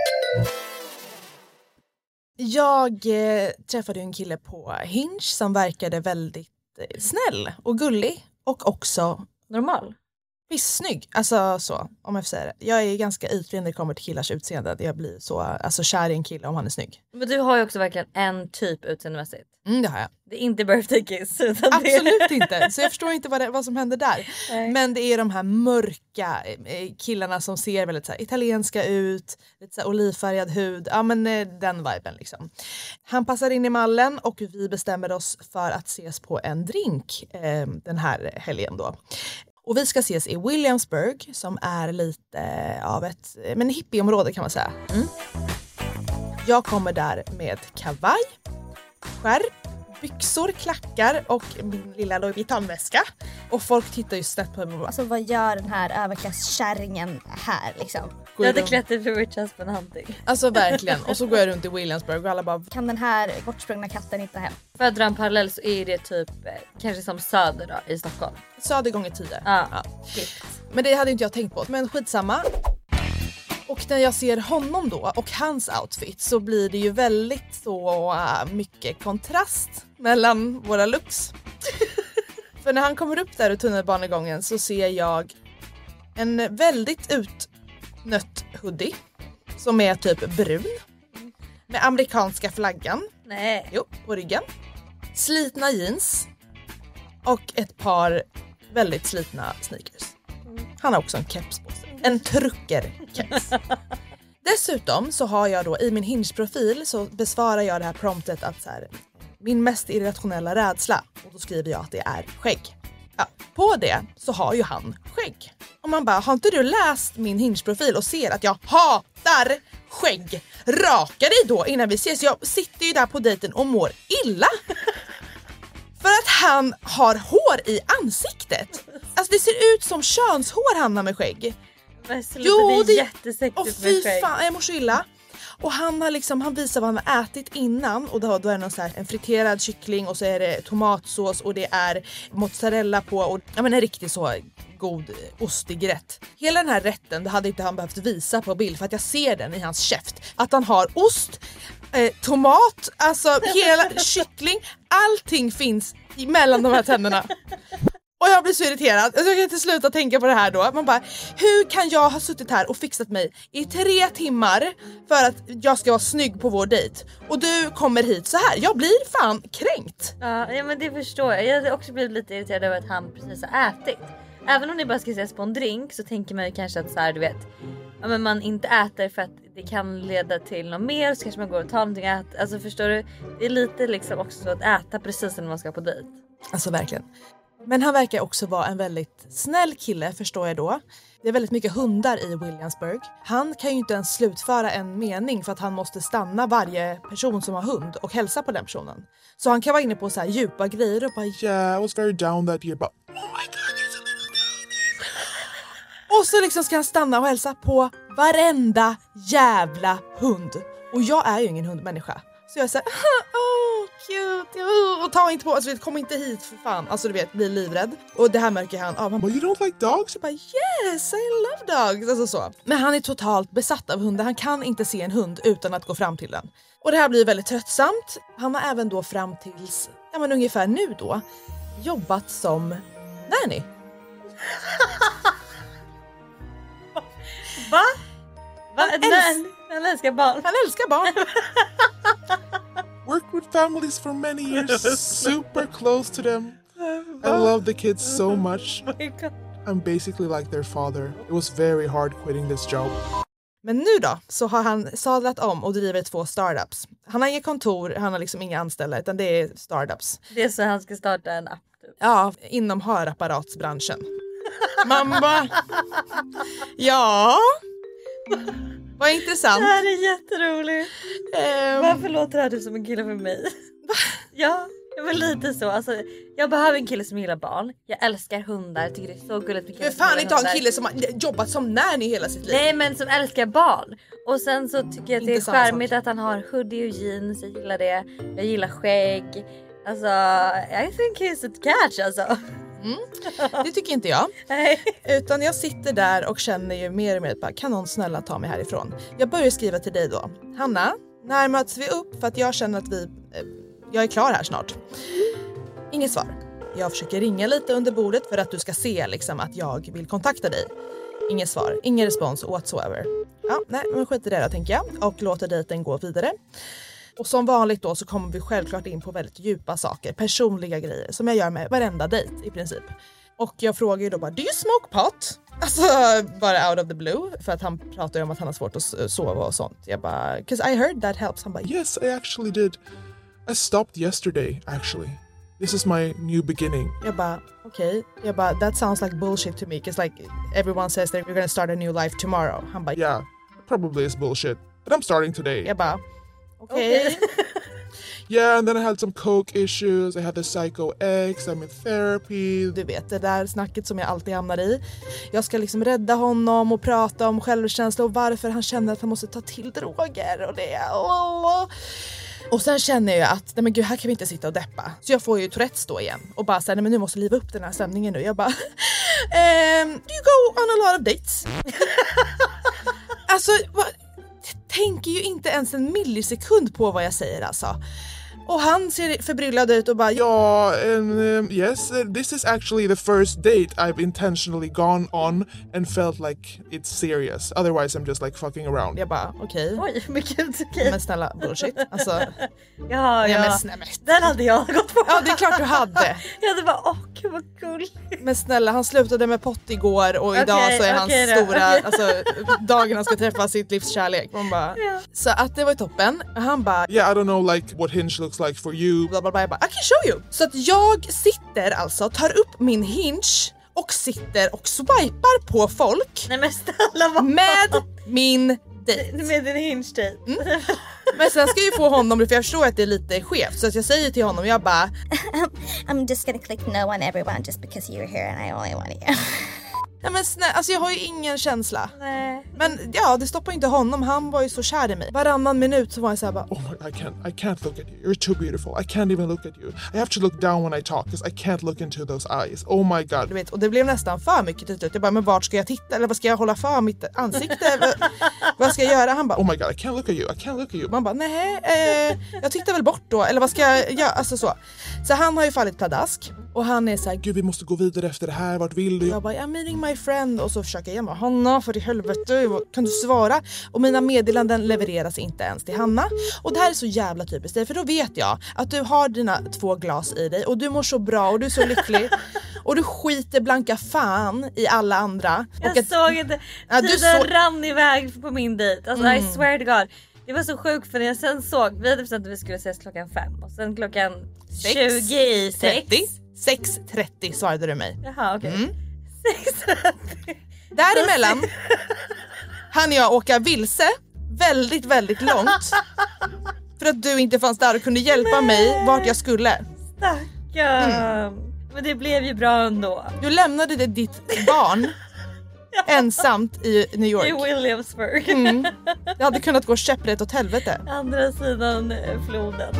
Jag eh, träffade en kille på Hinge som verkade väldigt eh, snäll och gullig. Och också normal. Visst snygg. Alltså så, om jag får säga det. Jag är ganska ytlig när det kommer till killars utseende. Jag blir så, alltså kär i en kille om han är snygg. Men du har ju också verkligen en typ utseendemässigt. Mm, det har jag. Det är inte birthday kiss. Utan absolut det... inte. Så jag förstår inte vad, det, vad som händer där. Nej. Men det är de här mörka killarna som ser väldigt så här, italienska ut. Lite så här, olivfärgad hud. Ja men den viben liksom. Han passar in i mallen och vi bestämmer oss för att ses på en drink eh, den här helgen då. Och vi ska ses i Williamsburg som är lite av ett men hippieområde kan man säga. Mm. Jag kommer där med kavaj, skärp, byxor, klackar och min lilla Louis Vuitton-väska. Och folk tittar ju snett på mig. Alltså vad gör den här överklasskärringen här liksom? Jag hade klätt i för Rich Husband Hunting. Alltså verkligen. Och så går jag runt i Williamsburg och alla bara... Kan den här bortsprungna katten inte hem? För att dra en parallell så är det typ kanske som Söder då i Stockholm. Söder gånger tio. Ja. ja. Men det hade inte jag tänkt på. Men skitsamma. Och när jag ser honom då och hans outfit så blir det ju väldigt så mycket kontrast mellan våra looks. För när han kommer upp där i tunnelbanegången så ser jag en väldigt utnött hoodie som är typ brun med amerikanska flaggan. Nej. Jo, på ryggen. Slitna jeans och ett par väldigt slitna sneakers. Han har också en keps på sig. En trucker-keps. Dessutom så har jag då i min Hinge-profil så besvarar jag det här promptet att så här, min mest irrationella rädsla. Och då skriver jag att det är skägg. Ja, på det så har ju han skägg. Och man bara, har inte du läst min Hinge-profil och ser att jag hatar skägg? Raka dig då innan vi ses. Jag sitter ju där på dejten och mår illa. För att han har hår i ansiktet. Alltså det ser ut som könshår han har med skägg. Men sluta, jo, det är det... jättesexigt med skägg. Och fy fan, jag mår så illa. Och han har liksom, han visar vad han har ätit innan. Och då, då är det någon så här, en friterad kyckling och så är det tomatsås och det är mozzarella på. Och ja men en riktigt så god ostig rätt. Hela den här rätten, det hade inte han behövt visa på bild för att jag ser den i hans käft. Att han har ost, eh, tomat, alltså hela kyckling, allting finns mellan de här tänderna. Och jag blir så irriterad. Jag kan inte sluta tänka på det här då. Man bara, hur kan jag ha suttit här och fixat mig i tre timmar för att jag ska vara snygg på vår dejt? Och du kommer hit så här. Jag blir fan kränkt. Ja, ja men det förstår jag. Jag hade också blivit lite irriterad över att han precis har ätit. Även om ni bara ska ses på en drink så tänker man ju kanske att så här, du vet, ja, men man inte äter för att det kan leda till något mer. Så kanske man går och tar någonting att äta. Alltså förstår du? Det är lite liksom också att äta precis när man ska på dejt. Alltså verkligen. Men han verkar också vara en väldigt snäll kille, förstår jag då. Det är väldigt mycket hundar i Williamsburg. Han kan ju inte ens slutföra en mening för att han måste stanna varje person som har hund och hälsa på den personen. Så han kan vara inne på så här djupa grejer och bara... Yeah, I was very down that year, but... Oh my God, you're so little baby. Och så liksom ska han stanna och hälsa på varenda jävla hund. Och jag är ju ingen hundmänniska. Så jag säger, oh cute, oh, och ta inte på, alltså vet, kom inte hit för fan. Alltså du vet, blir livrädd. Och det här märker han av. Han bara, you don't like dogs? Jag bara, yes, I love dogs. Alltså så. Men han är totalt besatt av hundar. Han kan inte se en hund utan att gå fram till den. Och det här blir väldigt tröttsamt. Han har även då fram tills, ja men ungefär nu då, jobbat som nanny. Va? Va? Han, äls- han älskar barn. Han älskar barn. Worked with families for many years. Super close to them. I love the kids so much. I'm basically like their father. It was very hard quitting this job. Men nu då så har han sadlat om och driver två startups. Han har inga kontor, han har liksom inga anställda utan det är startups. Det är så han ska starta en app. Typ. Ja, inom hörapparatsbranschen. Mamma. Ja. Vad intressant. Det här är jätteroligt. Um, Varför låter det här som en kille för mig? Ja, jag var lite så. Alltså, jag behöver en kille som gillar barn. Jag älskar hundar. Tycker det är så gulligt med killar. Men fan inte ha en kille som har jobbat som nanny hela sitt liv. Nej, men som älskar barn. Och sen så tycker jag att det är charmigt att han har hoodie och jeans. Jag gillar det. Jag gillar skägg. Alltså, I think he's a catch alltså. Mm. Det tycker inte jag. Nej. Utan jag sitter där och känner ju mer och mer bara, kan någon snälla ta mig härifrån? Jag börjar skriva till dig då. Hanna, när möts vi upp? För att jag känner att vi, eh, jag är klar här snart. Inget svar. Jag försöker ringa lite under bordet för att du ska se liksom att jag vill kontakta dig. Inget svar, ingen respons whatsoever. Ja, nej, men skit i det då tänker jag. Och låter dejten gå vidare. Och som vanligt då så kommer vi självklart in på väldigt djupa saker, personliga grejer som jag gör med varenda dejt i princip. Och jag frågar ju då bara, do you smoke pot? Alltså bara out of the blue, för att han pratar ju om att han har svårt att sova och sånt. Jag bara, because I heard that helps. Han bara, yes, I actually did. I stopped yesterday actually. This is my new beginning. Jag bara, okej. Okay. Jag bara, that sounds like bullshit to me, because like everyone says that you're gonna start a new life tomorrow. Han bara, yeah, it probably is bullshit, but I'm starting today. Jag bara, okej. Okay. Yeah, and then I had some coke issues. I had the psycho ex. I'm in therapy. Du vet, det där snacket som jag alltid hamnar i. Jag ska liksom rädda honom och prata om självkänsla och varför han känner att han måste ta till droger och det. Oh. Och sen känner jag att, nej men gud, här kan vi inte sitta och deppa. Så jag får ju Tourettes då igen. Och bara säger, nej men nu måste liva upp den här stämningen nu. Jag bara, ehm, do you go on a lot of dates? Alltså, vad? Tänker ju inte ens en millisekund på vad jag säger alltså. Och han ser förbryllad ut och bara, ja, and, um, yes, uh, this is actually the first date I've intentionally gone on and felt like it's serious. Otherwise I'm just like fucking around. Jag bara, okej. Okay. Oj, men gud, okej. Okay. Men snälla, bullshit. Alltså, ja, ja. Men snälla. Den hade jag gått på. Ja, det är klart du hade. Jag hade bara, åh, gud vad cool. Men snälla, han slutade med pott igår och idag okay, så är hans okay, stora, okay. alltså dagen han ska träffa sitt livs kärlek. Man bara, ja. Så att det var toppen. Han bara, yeah, I don't know like what Hinge looks like for you. Bla, bla, bla. Jag bara, I can show you. Så att jag sitter alltså, tar upp min Hinge och sitter och swipar på folk. Nej men snälla, vad med min dejt. Med din Hinge-dejt. Mm. Men sen ska jag ju få honom, för jag förstår att det är lite skevt. Så att jag säger till honom, jag bara I'm just gonna click no on everyone just because you're here and I only want you. Nej men snälla, alltså jag har ju ingen känsla. Nej. Men ja, det stoppar inte honom. Han var ju så kär i mig. Varannan minut så var jag så här bara, oh my, I can't, I can't look at you. You're too beautiful. I can't even look at you. I have to look down when I talk because I can't look into those eyes. Oh my god. Du vet, och det blev nästan för mycket till slut. Jag bara, men vart ska jag titta? Eller vad ska jag hålla för mitt ansikte? vad, vad ska jag göra? Han bara, oh my god, I can't look at you. I can't look at you. Man bara, nej, eh, jag tittar väl bort då. Eller vad ska jag göra? Alltså så. Så han har ju fallit pladask. Och han är så här, gud vi måste gå vidare efter det här. Vart vill du? Jag bara, I'm meeting my friend. Och så försöker jag bara, Hanna för i helvete, kan du svara? Och mina meddelanden levereras inte ens till Hanna. Och det här är så jävla typiskt dig, för då vet jag att du har dina två glas i dig och du mår så bra och du är så lycklig. Och du skiter blanka fan i alla andra. Jag och att, såg inte, ja, tiden så... rann iväg på min dejt. Alltså mm. I swear to God. Det var så sjukt för när jag sen såg, vi hade bestämt att vi skulle ses klockan fem. Och sen klockan tjugo i sex. sex trettio svarade du mig. Jaha, okej. Okay. Mm. sex trettio. Däremellan hann jag åka vilse väldigt, väldigt långt. För att du inte fanns där och kunde hjälpa Nej. mig vart jag skulle. Stackarn. Mm. Men det blev ju bra ändå. Du lämnade det, ditt barn ensamt i New York. I Williamsburg. Mm. Det hade kunnat gå käpprätt åt helvete. Andra sidan floden.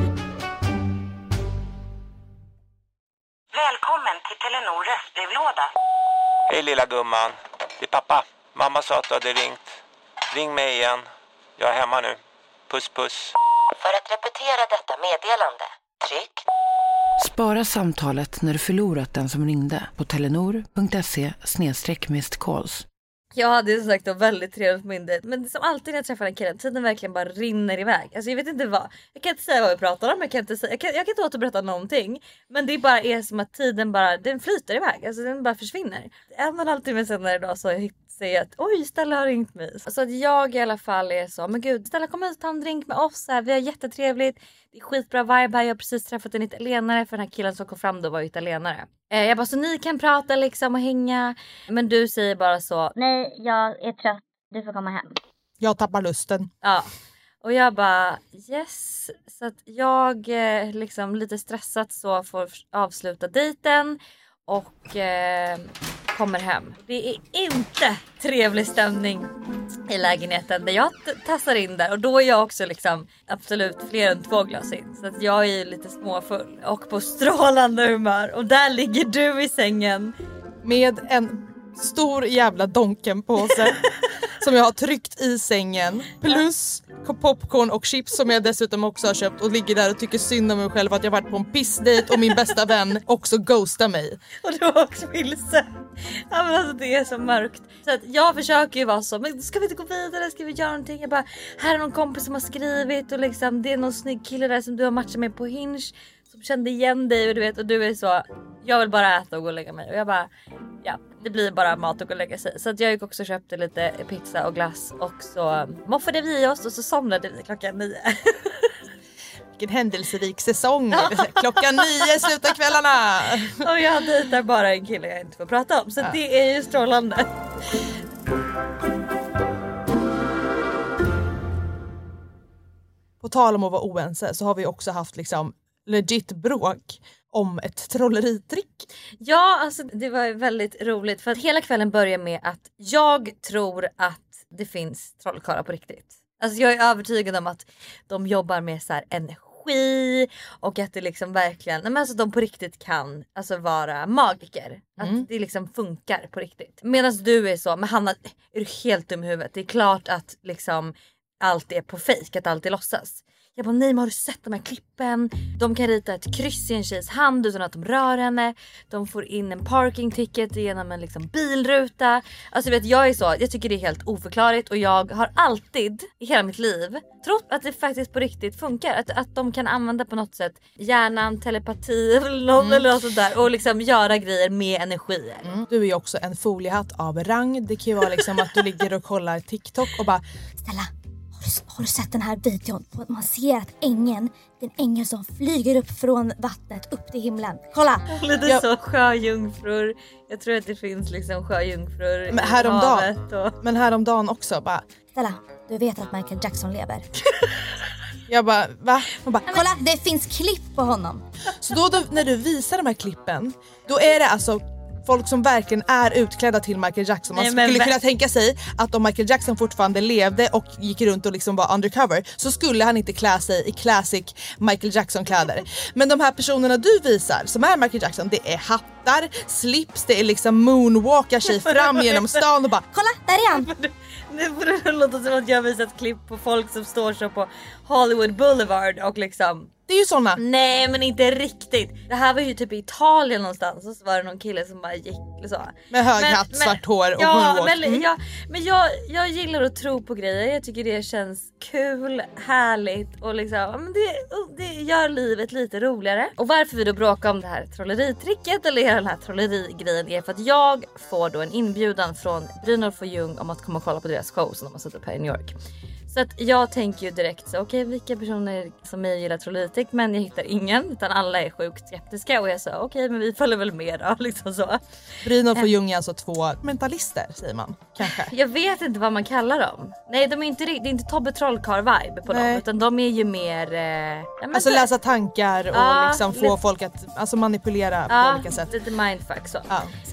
Välkommen till Telenor röstbrevlåda. Hej lilla gumman. Det är pappa. Mamma sa att du hade ringt. Ring mig igen. Jag är hemma nu. Puss puss. För att repetera detta meddelande, tryck. Spara samtalet när du förlorat den som ringde på telenor.se snedstreck missed calls. Jag hade ju som sagt då väldigt trevligt med det. Men som alltid när jag träffar en kille, tiden verkligen bara rinner iväg. Alltså jag vet inte vad. Jag kan inte säga vad vi pratar om. Jag kan inte, säga, jag kan, jag kan inte återberätta någonting. Men det bara är som att tiden bara, den flyter iväg. Alltså den bara försvinner. En och en halv timme senare idag så jag säger att oj, Stella har ringt mig. Så att jag i alla fall är så, men gud, Stella kom ut, ta en drink med oss här. Vi har jättetrevligt. Det är skitbra vibe här. Jag har precis träffat en italienare, för den här killen som kom fram då var italienare. Eh, jag bara, så ni kan prata liksom och hänga. Men du säger bara så, Nej, jag är trött. Du får komma hem. Jag tappar lusten. Ja. Och jag bara, yes. Så att jag eh, liksom lite stressat så får avsluta dejten. Och eh, kommer hem. Det är inte trevlig stämning i lägenheten där jag t- tassar in där. Och då är jag också liksom absolut fler än två glas in. Så att jag är lite småfull och på strålande humör. Och där ligger du i sängen. Med en stor jävla Donken-påse som jag har tryckt i sängen. Plus popcorn och chips som jag dessutom också har köpt. Och ligger där och tycker synd om mig själv att jag varit på en pissdate och min bästa vän också ghostar mig. Och du var också vilse. Ja, men alltså det är så mörkt. Så att jag försöker ju vara så, men ska vi inte gå vidare? Ska vi göra någonting? Jag bara, här är någon kompis som har skrivit. Och liksom, det är någon snygg kille där som du har matchat med på Hinge. Som kände igen dig och du vet, och du är så, jag vill bara äta och gå och lägga mig. Och jag bara, ja, det blir bara mat och gå och lägga sig. Så att jag gick också köpte lite pizza och glass. Och så moffade vi oss och så somnade vi klockan nio. Vilken händelserik säsong. Klockan nio slutar kvällarna. Och jag dejtar bara en kille jag inte får prata om. Så ja. Det är ju strålande. På tal om att vara oense så har vi också haft liksom legit bråk om ett trolleritrick. Ja, alltså det var väldigt roligt. För att hela kvällen börjar med att jag tror att det finns trollkarlar på riktigt. Alltså jag är övertygad om att de jobbar med så här energi och att det liksom verkligen, nej men alltså de på riktigt kan alltså vara magiker. Att mm. det liksom funkar på riktigt. Medan du är så, men Hanna, är du helt dum i huvudet? Det är klart att liksom allt är på fejk, att allt är låtsas. Jag bara, nej men har du sett de här klippen? De kan rita ett kryss i en tjejs hand utan att de rör henne. De får in en parking ticket genom en liksom bilruta. Alltså vet, jag är så, jag tycker det är helt oförklarligt. Och jag har alltid i hela mitt liv trott att det faktiskt på riktigt funkar. Att, att de kan använda på något sätt hjärnan, telepati eller något, mm. eller något sånt där. Och liksom göra grejer med energier. Mm. Du är ju också en foliehatt av rang. Det kan ju vara liksom att du ligger och kollar TikTok och bara, Stella, har du sett den här videon? Man ser att ängeln, den ängel som flyger upp från vattnet upp till himlen. Kolla! Lite jag... så sjöjungfrur. Jag tror att det finns liksom sjöjungfrur men häromdagen, och... men häromdagen också bara, Stella, du vet att Michael Jackson lever. Jag bara, va? Bara, kolla, det finns klipp på honom. Så då, då när du visar de här klippen, då är det alltså folk som verkligen är utklädda till Michael Jackson. Man Nej, skulle kunna tänka sig att om Michael Jackson fortfarande levde och gick runt och liksom var undercover, så skulle han inte klä sig i classic Michael Jackson-kläder. Men de här personerna du visar som är Michael Jackson, det är hattar, slips, det är liksom moonwalkar sig fram genom stan och bara, kolla, där är han! Nu får det låta som att jag visat klipp på folk som står så på Hollywood Boulevard och liksom... Det är ju såna. Nej, men inte riktigt. Det här var ju typ i Italien någonstans. Och så var det någon kille som bara gick så. Med hög hatt, men, svart hår och ja, moonwalk. Men, mm. ja, men jag, jag gillar att tro på grejer. Jag tycker det känns kul, härligt. Och liksom, men det, det gör livet lite roligare. Och varför vi då bråkar om det här trolleritricket eller hela den här trollerigrejen är för att jag får då en inbjudan från Brynolf och Ljung om att komma och kolla på deras show som de har satt upp här i New York. Så att jag tänker ju direkt så, okej, okay, vilka personer som mig gillar trolleritrick, men jag hittar ingen, utan alla är sjukt skeptiska och jag sa okej, okay, men vi följer väl med då, liksom så. Brynolf och Ljung är alltså två mentalister, säger man, kanske. Jag vet inte vad man kallar dem. Nej, de är inte, det är inte Tobbe Trollkarl-vibe på Nej. dem, utan de är ju mer... Eh, alltså så, läsa tankar och ja, liksom få lite, folk att alltså manipulera ja, på olika sätt. Lite mindfuck så. Ja. Så att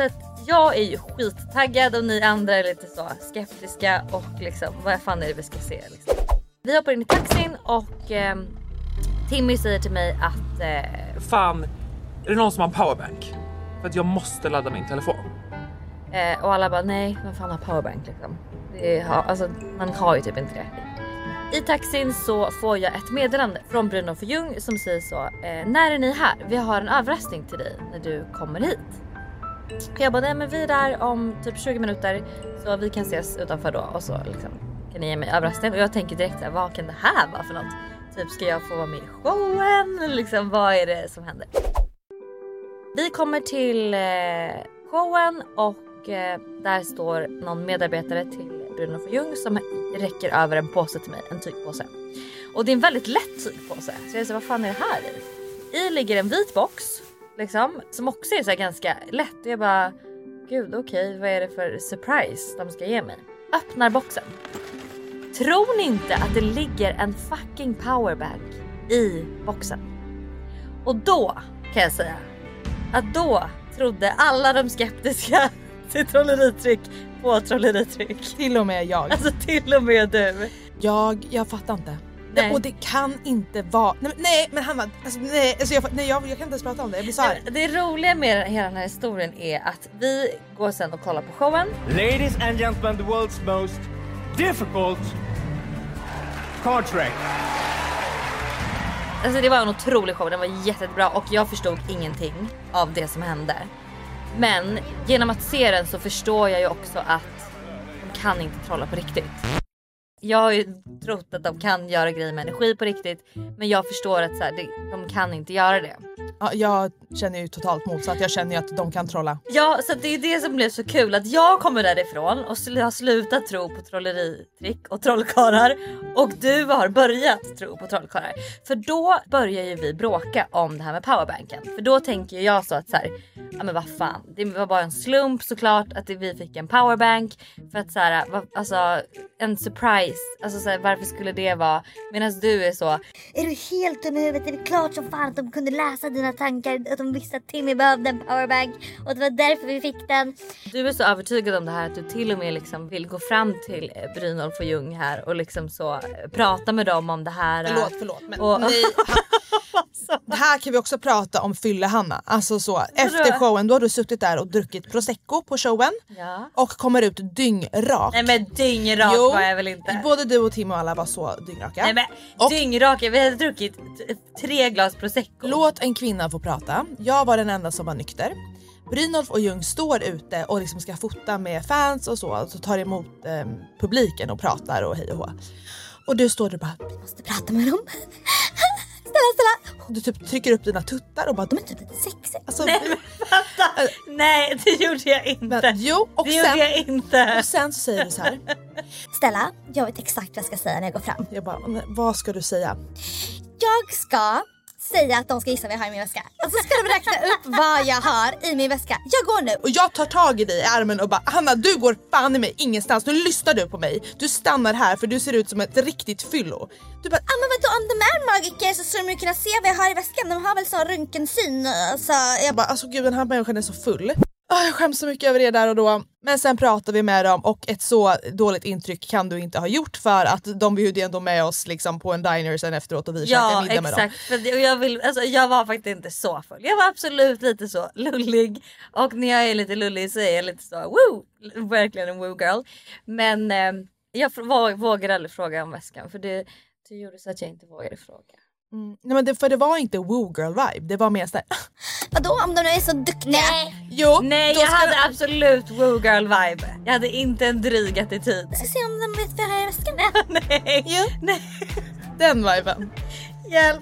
Jag är ju skittaggad och ni andra är lite så skeptiska och liksom, vad fan är det vi ska se liksom. Vi hoppar in i taxin och eh, Timmy säger till mig att eh, fan, är det någon som har en powerbank? För att jag måste ladda min telefon. eh, och alla bara nej, men fan har powerbank liksom. Det är, alltså, man har ju typ inte det. I taxin så får jag ett meddelande från Brynolf och Ljung som säger så eh, när är ni här? Vi har en överraskning till dig när du kommer hit. Jag bara, nej men vi är där om typ tjugo minuter så vi kan ses utanför då och så liksom kan ni ge mig överraskning. Och jag tänker direkt här, vad kan det här vara för något? Typ ska jag få vara med i showen? Eller liksom, vad är det som händer? Vi kommer till eh, showen och eh, där står någon medarbetare till Brynolf och Ljung som räcker över en påse till mig, en tygpåse. Och det är en väldigt lätt tygpåse. Så jag säger, vad fan är det här i? I ligger en vit box liksom, som också är så här ganska lätt. Och jag bara, gud okej, okay, vad är det för surprise de ska ge mig? Öppnar boxen. Tror ni inte att det ligger en fucking powerbank i boxen? Och då kan jag säga att då trodde alla de skeptiska till trolleritrick på trolleritrick. Till och med jag. Alltså till och med du. Jag, jag fattar inte. Nej. Och det kan inte vara... Nej, nej men Hanna, alltså, nej, alltså jag, nej jag, jag kan inte ens prata om det. Jag blir så här. Det roliga med hela den här historien är att vi går sen och kollar på showen. Ladies and gentlemen, the world's most difficult card trick. Alltså det var en otrolig show, den var jättebra och jag förstod ingenting av det som hände. Men genom att se den så förstår jag ju också att de kan inte trolla på riktigt. Jag har ju trott att de kan göra grejer med energi på riktigt. Men jag förstår att så här, de kan inte göra det. Ja, jag känner ju totalt motsatt. Jag känner ju att de kan trolla. Ja, så det är det som blev så kul. Att jag kommer därifrån och har slutat tro på trolleritrick och trollkarlar. Och du har börjat tro på trollkarlar. För då börjar ju vi bråka om det här med powerbanken. För då tänker jag så att så här, ja men vad fan. Det var bara en slump såklart att vi fick en powerbank. För att så här, alltså en surprise. Alltså så här, varför skulle det vara? Medan du är så. Är du helt dum i huvudet? Är det klart som fan att de kunde läsa dina tankar? Att de visste att Timmy behövde en powerbank. Och det var därför vi fick den. Du är så övertygad om det här att du till och med liksom vill gå fram till Brynolf och Ljung här. Och liksom så prata med dem om det här. Förlåt, förlåt. Men och, nej, det här kan vi också prata om fylle Hanna. Alltså så, efter showen då har du suttit där och druckit prosecco på showen. Ja. Och kommer ut dyngrak. Nej men dyngrak jo, var jag väl inte. Både du och Tim och alla var så dyngraka. Nej men och, dyngraka, vi hade druckit t- tre glas prosecco. Låt en kvinna få prata. Jag var den enda som var nykter. Brynolf och Ljung står ute och liksom ska fota med fans och så. Och så tar emot eh, publiken och pratar och hej och hå. Och du står där och bara, vi måste prata med dem. Ställa, ställa. Du typ trycker upp dina tuttar och bara, de är typ lite sexiga. Alltså, nej men fatta. Äh, nej det gjorde jag inte. Men, jo, och det sen, gjorde jag inte. Och sen så säger du så här. Stella, jag vet exakt vad jag ska säga när jag går fram. Jag bara, vad ska du säga? Jag ska säga att de ska gissa vad jag har i min väska. Och så ska de räkna upp vad jag har i min väska. Jag går nu. Och jag tar tag i dig i armen och bara, Hanna du går fan i mig ingenstans. Nu lyssnar du på mig. Du stannar här för du ser ut som ett riktigt fyllo. Du bara, ah, men vadå, om de är magiker så skulle de ju kunna se vad jag har i väskan. De har väl sån röntgensyn. Så jag bara, alltså gud den här människan är så full. Oh, jag skäms så mycket över det där och då. Men sen pratar vi med dem och ett så dåligt intryck kan du inte ha gjort för att de bjöd ändå med oss liksom på en diner sen efteråt och vi ja, käkade middag med dem. Ja exakt, jag, vill, alltså, jag var faktiskt inte så full. Jag var absolut lite så lullig och när jag är lite lullig så är jag lite så woo, verkligen en woo girl. Men eh, jag vågade aldrig fråga om väskan för det, det gjorde så att jag inte vågade fråga. Mm. Nej, men det, för det var inte woo girl vibe. Det var mer såhär. Vadå om de nu är så duktiga? Nej, jo, Nej jag hade de... absolut woo girl vibe. Jag hade inte en dryg attityd. Jag ska se om de vet vad jag har i väskan. Nej, jo. Nej. Den viben. Hjälp.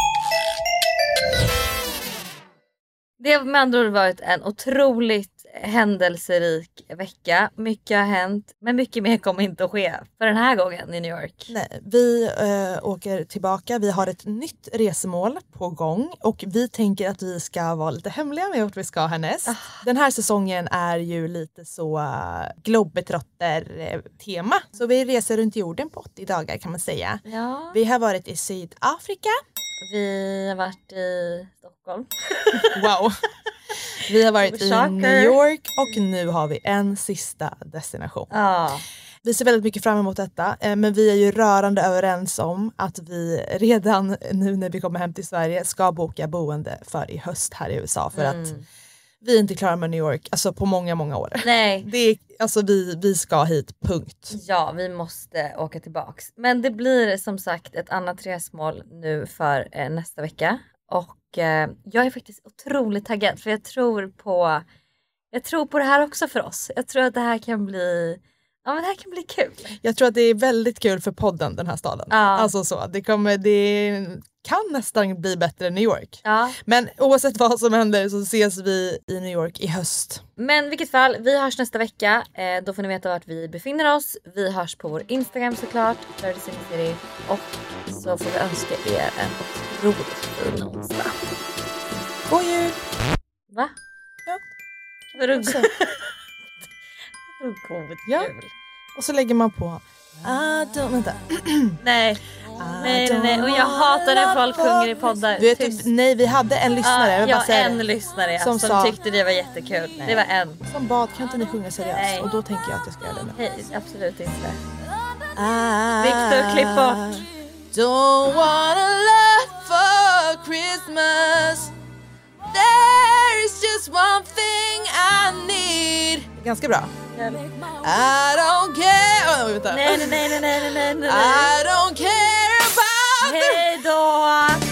Det har med andra ord varit en otroligt händelserik vecka. Mycket har hänt, men mycket mer kommer inte att ske för den här gången i New York. Nej, vi äh, åker tillbaka. Vi har ett nytt resemål på gång och vi tänker att vi ska vara lite hemliga med vart vi ska härnäst. Ah. Den här säsongen är ju lite så uh, globetrotter-tema. Så vi reser runt jorden på åttio dagar kan man säga. Ja. Vi har varit i Sydafrika. Vi har varit i Stockholm. Wow. Vi har varit Shocker. i New York och nu har vi en sista destination. Ah. Vi ser väldigt mycket fram emot detta, men vi är ju rörande överens om att vi redan nu när vi kommer hem till Sverige ska boka boende för i höst här i U S A för Mm. att vi är inte klara med New York alltså på många, många år. Nej. Det är, alltså vi, vi ska hit, punkt. Ja, vi måste åka tillbaks. Men det blir som sagt ett annat resmål nu för eh, nästa vecka. Och eh, jag är faktiskt otroligt taggad för jag tror på jag tror på det här också för oss. Jag tror att det här kan bli ja, men det här kan bli kul. Jag tror att det är väldigt kul för podden, den här staden. Ja. Alltså så, det, kommer, det kan nästan bli bättre än New York. Ja. Men oavsett vad som händer så ses vi i New York i höst. Men i vilket fall, vi hörs nästa vecka. Eh, då får ni veta vart vi befinner oss. Vi hörs på vår Instagram såklart, Flirty City City. Och så får vi önska er en otroligt fin onsdag. God jul! Va? Ja. Vadå Och så- Vadå god Ja. jul? Och så lägger man på I don't, vänta. Nej. Nej, nej, nej. Och jag hatar när folk sjunger i poddar. Vet Tyst. du, nej, vi hade en lyssnare. jag Ja, vill bara ja säga en det, lyssnare som som, sa- tyckte det var jättekul. Nej. Det var en. som bad, kan inte ni sjunga seriöst? Nej. Och då tänker jag att jag ska göra det nu. Hej, absolut inte. I Victor, klipp bort. don't wanna love for Christmas. There's just one thing I need. Ganska bra. I don't care. Oh, vänta. Nej, nej, nej, nej, nej, nej, nej. I don't care about Hej då!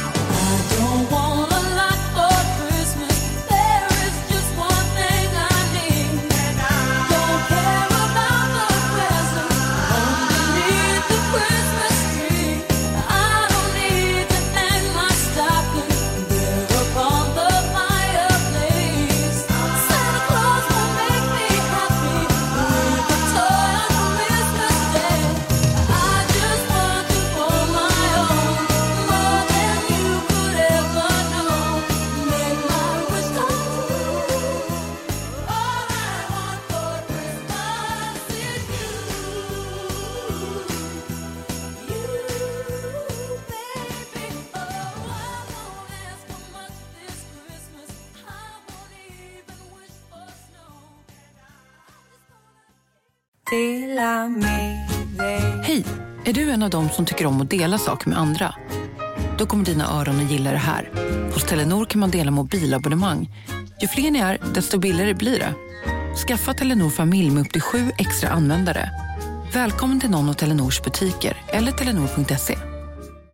Hej! Är du en av dem som tycker om att dela saker med andra? Då kommer dina öron att gilla det här. Hos Telenor kan man dela mobilabonnemang. Ju fler ni är, desto billigare blir det. Skaffa Telenor familj med upp till sju extra användare. Välkommen till någon av Telenors butiker eller telenor punkt se.